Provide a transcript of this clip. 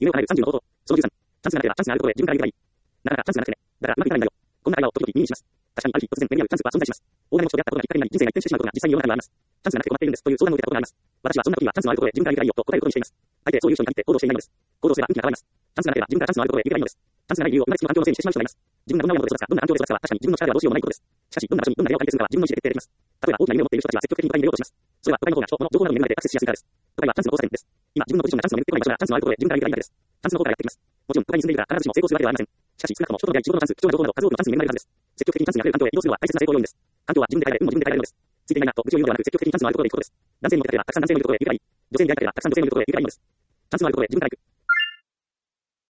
夢を叶える30の方法。その13。チャンスがなければチャンスがあることへ自分から言うからいい。なかなかチャンスがなくてね。だからうまくいかないんだよ。こんな会話を時々耳にします。確かにある日突然目に合うチャンスは存在します。大金持ちと出会ったことがきっかけになり人生が一変してしまうことが実際に世の中にはあります。チャンスがなくて困っているんですという相談を受けたことがあります。私はそんな時にはチャンスのあることへ自分から言うからいいよと答えることにしています。大抵そういう人に限って行動していないのです。行動すれば運気が変わります。チャンスがなければ自分からチャンスのあることへ言うからいいのです。チャンスがない理由を生まれつきの環境のせいにしてしまう人がいます。自分がどんな親のもとで育つか、どんな環境で育つかは確かに自分の力ではどうしようもないことです。しかし、どんな場所にどんな例を借りてするかは自分の意思で決定できます。例えば大きな夢を持っている人たちは積極的に都会に出ようとします。それは都会の方が人、物、情報などに恵まれてアクセスしやすいからです。都会はチャンスの交差点です。今、自分のポジションがチャンスの巡ってこない場所がチャンスのあることへ自分から言うからいいからです。チャンスの効果がやってきます。もちろん、都会に住んでいるから必ずしも成功するわけではありません。しかし、少なくとも人と出会い、仕事のチャンス、貴重な情報など数多くのチャンスに恵まれるはずです。積極的にチャンスにあふれる環境へ移動するのは大切な成功要因です。環境は自分で変えられ、運も自分で変えられるのです。ついていないなと愚痴を言うのではなく、積極的にチャンスのあるところへ行くことです。男性にモテたければたくさん男性もいるところへ行くからいい。女性に出会いたければたくさん女性もいるところへ行くからいいのです。チャンスのあるところへ自分から行く。